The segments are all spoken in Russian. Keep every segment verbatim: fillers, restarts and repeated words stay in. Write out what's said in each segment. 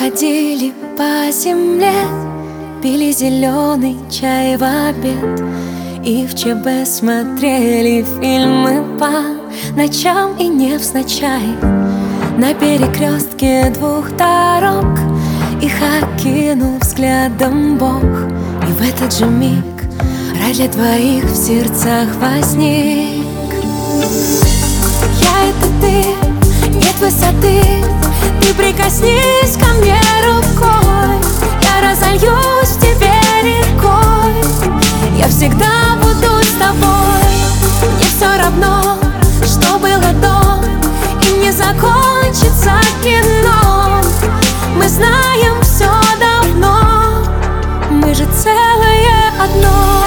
ходили по земле, пили зеленый чай в обед и в ЧБ смотрели фильмы по ночам и невзначай. На перекрестке двух дорог их окинул взглядом Бог. И в этот же миг рай для двоих в сердцах возник. Я — это ты, нет высоты, ты прикоснись ко мне рукой, я разольюсь в тебе рекой, я всегда буду с тобой. Мне все равно, что было до, и не закончится кино. Мы знаем все давно, мы же целое одно.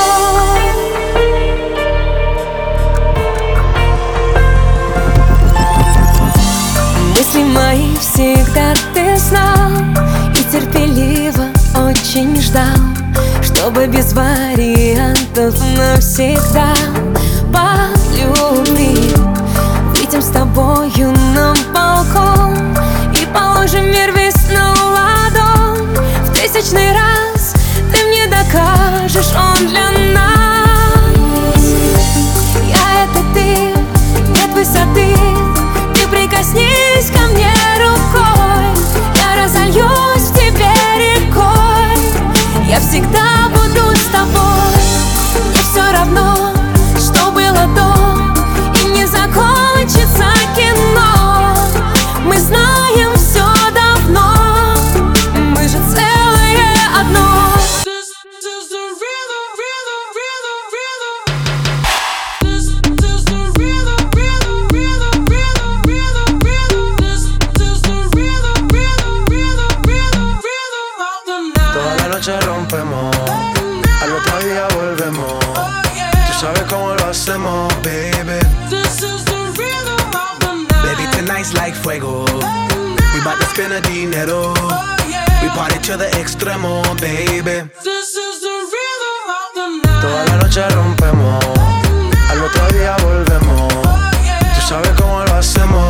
Мысли мои всегда ты знал и терпеливо очень ждал, чтобы без вариантов навсегда по любви выйдем с тобою на балкон и положим мир весь на ладонь. В тысячный раз ты мне докажешь, он для нас. Я — это ты, нет высоты, ты прикоснись ко мне рукой, я разольюсь в тебе рекой, я всегда буду с тобой. Мне все равно, что было до, и не закончится кино. Мы знаем все давно, мы же целое одно. Rompemos, al otro día volvemos. Tú sabes cómo lo hacemos, baby. Baby, tonight's like fuego. We bout to spend a dinero. We party to the extremo, baby. Toda la noche rompemos, al otro día volvemos. Tú sabes cómo lo hacemos.